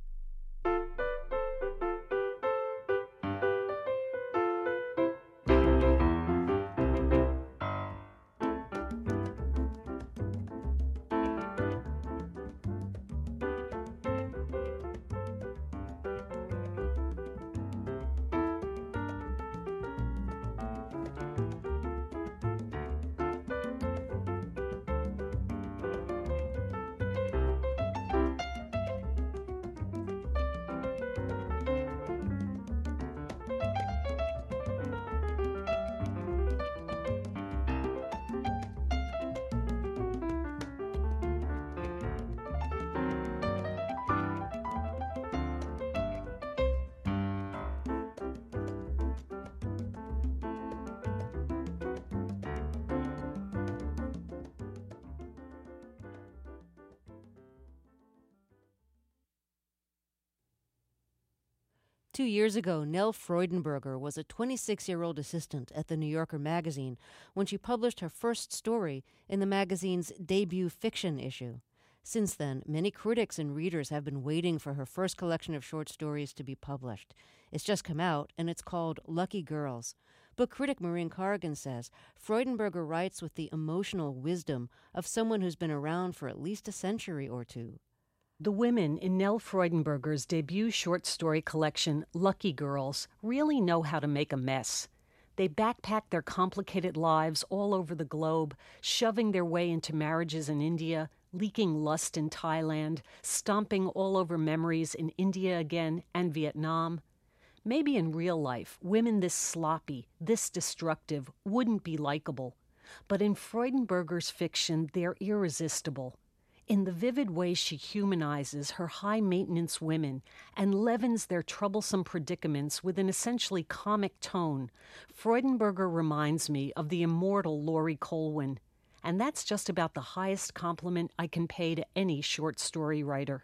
Two years ago, Nell Freudenberger was a 26-year-old assistant at the New Yorker magazine when she published her first story in the magazine's debut fiction issue. Since then, many critics and readers have been waiting for her first collection of short stories to be published. It's just come out, and it's called Lucky Girls. Book critic Maureen Corrigan says Freudenberger writes with the emotional wisdom of someone who's been around for at least a century or two. The women in Nell Freudenberger's debut short story collection, Lucky Girls, really know how to make a mess. They backpack their complicated lives all over the globe, shoving their way into marriages in India, leaking lust in Thailand, stomping all over memories in India again and Vietnam. Maybe in real life, women this sloppy, this destructive, wouldn't be likable. But in Freudenberger's fiction, they're irresistible. In the vivid way she humanizes her high-maintenance women and leavens their troublesome predicaments with an essentially comic tone, Freudenberger reminds me of the immortal Laurie Colwin. And that's just about the highest compliment I can pay to any short story writer.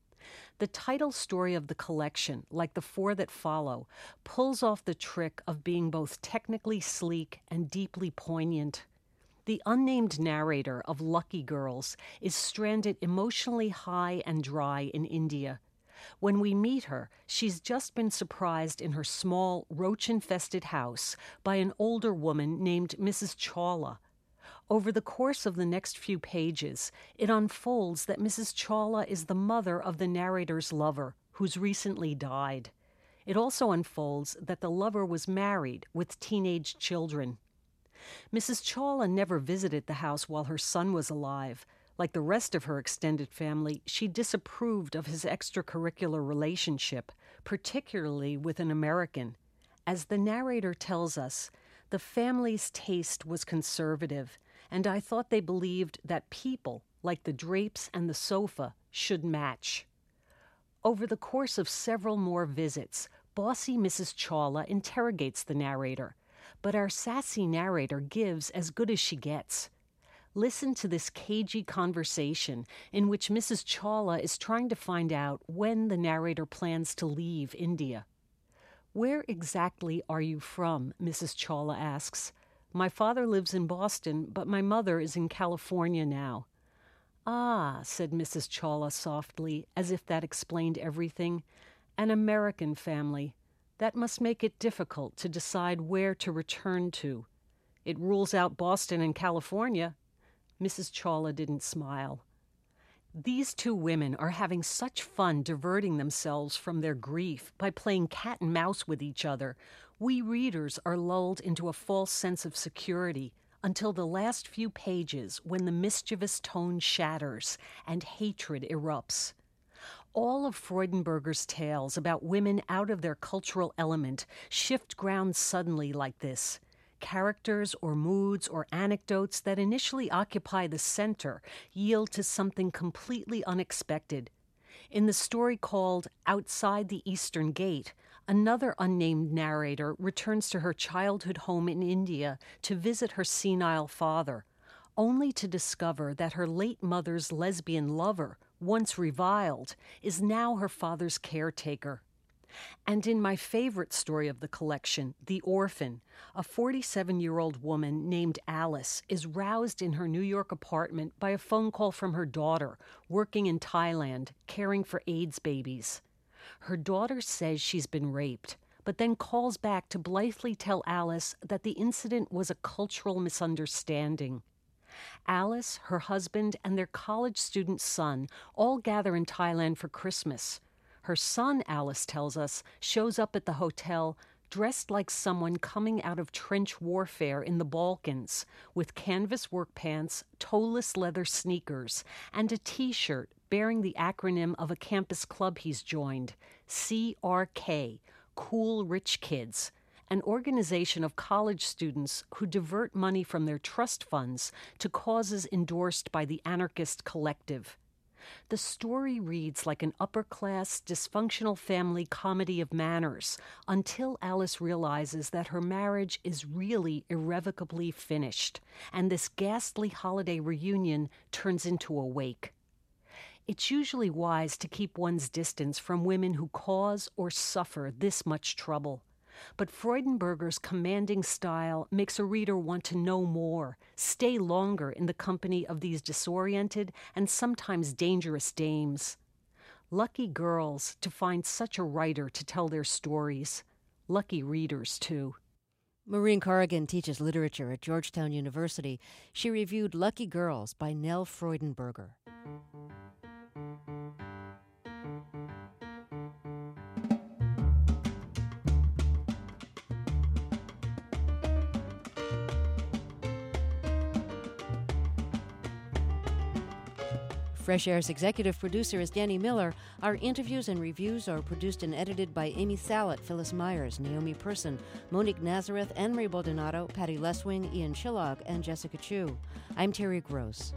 The title story of the collection, like the four that follow, pulls off the trick of being both technically sleek and deeply poignant. The unnamed narrator of Lucky Girls is stranded emotionally high and dry in India. When we meet her, she's just been surprised in her small, roach-infested house by an older woman named Mrs. Chawla. Over the course of the next few pages, it unfolds that Mrs. Chawla is the mother of the narrator's lover, who's recently died. It also unfolds that the lover was married with teenage children. Mrs. Chawla never visited the house while her son was alive. Like the rest of her extended family, she disapproved of his extracurricular relationship, particularly with an American. As the narrator tells us, the family's taste was conservative, and I thought they believed that people, like the drapes and the sofa, should match. Over the course of several more visits, bossy Mrs. Chawla interrogates the narrator, but our sassy narrator gives as good as she gets. Listen to this cagey conversation in which Mrs. Chawla is trying to find out when the narrator plans to leave India. "Where exactly are you from?" Mrs. Chawla asks. "My father lives in Boston, but my mother is in California now." "Ah," said Mrs. Chawla softly, as if that explained everything. "An American family. That must make it difficult to decide where to return to. It rules out Boston and California." Mrs. Chawla didn't smile. These two women are having such fun diverting themselves from their grief by playing cat and mouse with each other. We readers are lulled into a false sense of security until the last few pages when the mischievous tone shatters and hatred erupts. All of Freudenberger's tales about women out of their cultural element shift ground suddenly like this. Characters or moods or anecdotes that initially occupy the center yield to something completely unexpected. In the story called Outside the Eastern Gate, another unnamed narrator returns to her childhood home in India to visit her senile father, only to discover that her late mother's lesbian lover, once reviled, is now her father's caretaker. And in my favorite story of the collection, The Orphan, a 47-year-old woman named Alice is roused in her New York apartment by a phone call from her daughter, working in Thailand, caring for AIDS babies. Her daughter says she's been raped, but then calls back to blithely tell Alice that the incident was a cultural misunderstanding. Alice, her husband, and their college student son all gather in Thailand for Christmas. Her son, Alice tells us, shows up at the hotel dressed like someone coming out of trench warfare in the Balkans, with canvas work pants, toeless leather sneakers, and a T-shirt bearing the acronym of a campus club he's joined, CRK, Cool Rich Kids, an organization of college students who divert money from their trust funds to causes endorsed by the Anarchist Collective. The story reads like an upper-class, dysfunctional family comedy of manners until Alice realizes that her marriage is really irrevocably finished, and this ghastly holiday reunion turns into a wake. It's usually wise to keep one's distance from women who cause or suffer this much trouble. But Freudenberger's commanding style makes a reader want to know more, stay longer in the company of these disoriented and sometimes dangerous dames. Lucky girls to find such a writer to tell their stories. Lucky readers, too. Maureen Corrigan teaches literature at Georgetown University. She reviewed Lucky Girls by Nell Freudenberger. Fresh Air's executive producer is Danny Miller. Our interviews and reviews are produced and edited by Amy Salet, Phyllis Myers, Naomi Person, Monique Nazareth, Anne-Marie Baldonado, Patty Leswing, Ian Chillog, and Jessica Chu. I'm Terry Gross.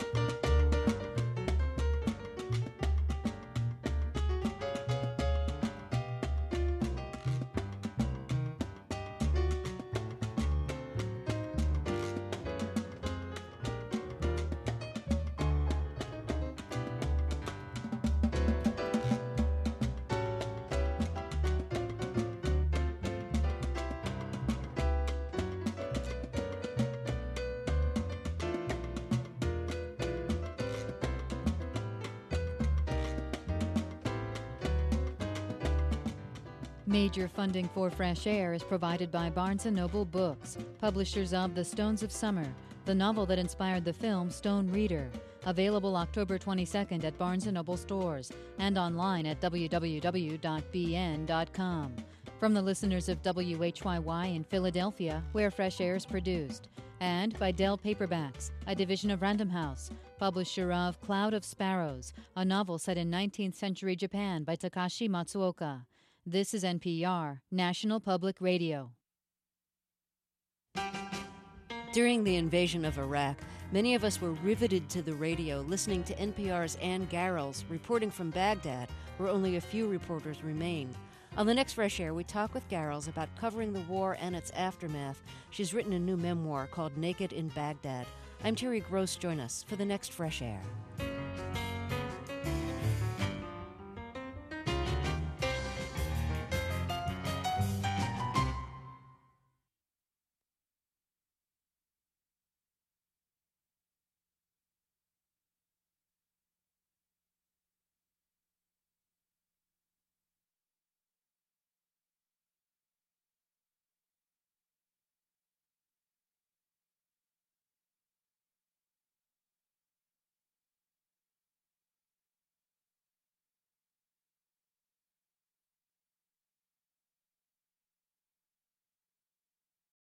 Major funding for Fresh Air is provided by Barnes & Noble Books, publishers of The Stones of Summer, the novel that inspired the film Stone Reader. Available October 22nd at Barnes & Noble stores and online at www.bn.com. From the listeners of WHYY in Philadelphia, where Fresh Air is produced, and by Dell Paperbacks, a division of Random House, publisher of Cloud of Sparrows, a novel set in 19th century Japan by Takashi Matsuoka. This is NPR, National Public Radio. During the invasion of Iraq, many of us were riveted to the radio listening to NPR's Ann Garrels reporting from Baghdad, where only a few reporters remain. On the next Fresh Air, we talk with Garrels about covering the war and its aftermath. She's written a new memoir called Naked in Baghdad. I'm Terry Gross. Join us for the next Fresh Air.